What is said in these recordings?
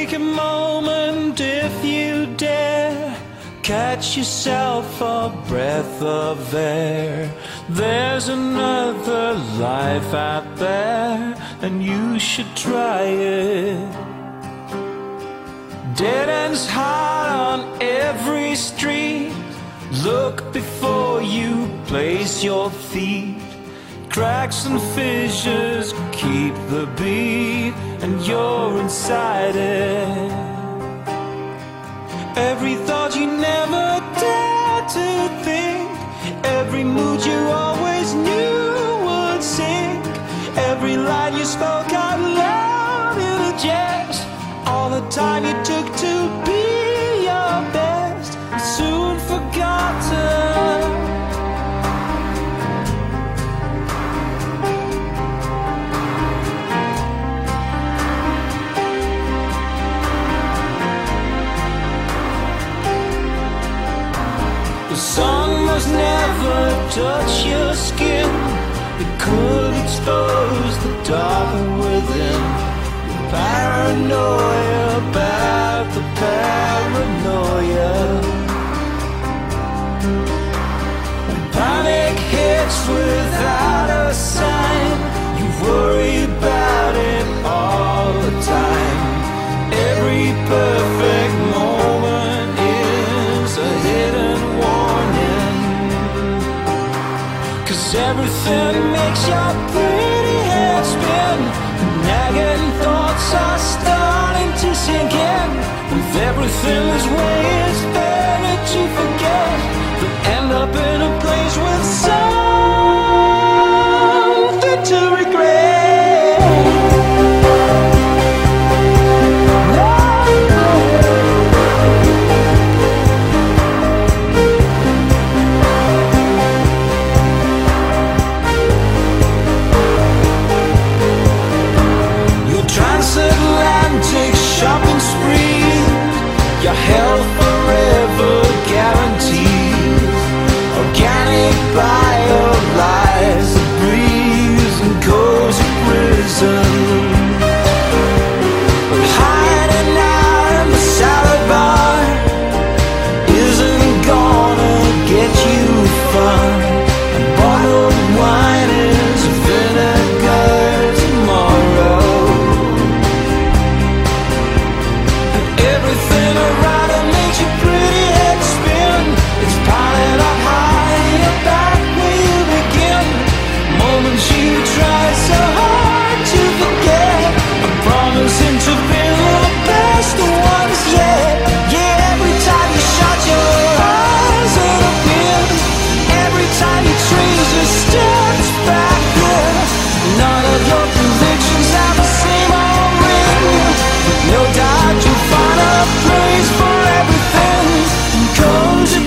Take a moment if you dare, catch yourself a breath of air. There's another life out there, and you should try it. Dead ends hard on every street. Look before you place your feet. Cracks and fissures keep the beat, and you're inside it. Every thought you never dared to think, every mood you always knew would sink, every line you spoke out loud in a jest, all the time you took to be your best, and soon forgotten. The sun must never touch your skin. It could expose the dark within. Paranoia about the paranoia. When panic hits without a sign, you worry about it all the time. Every perfect moment is a hidden warning, 'cause everything makes your pretty head spin. Nagging thoughts are starting to sink in. With everything this way, it's better to forget than end up in a place with something to regret. Transatlantic shopping spree, your health forever guaranteed. Organic bio-lies, the breeze and cozy prison. But hiding out in the salad bar isn't gonna get you far. A bottle of wine is vinegar tomorrow. Everything around it makes your pretty head spin. It's piling up high, up back where you begin. Moments you try so hard to forget, I'm promising to be the best ones yet. Yeah, every time you shut your eyes and appear, every time you trace your steps back here, none of your convictions have the same old ring. No doubt you'll find a place for everything in cozy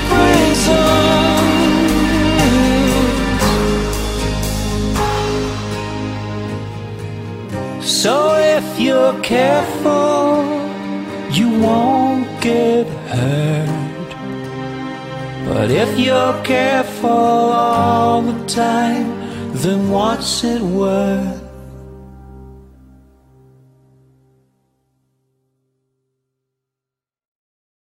prisons. So if you're careful, you won't get hurt. But if you're careful all the time, then what's it worth?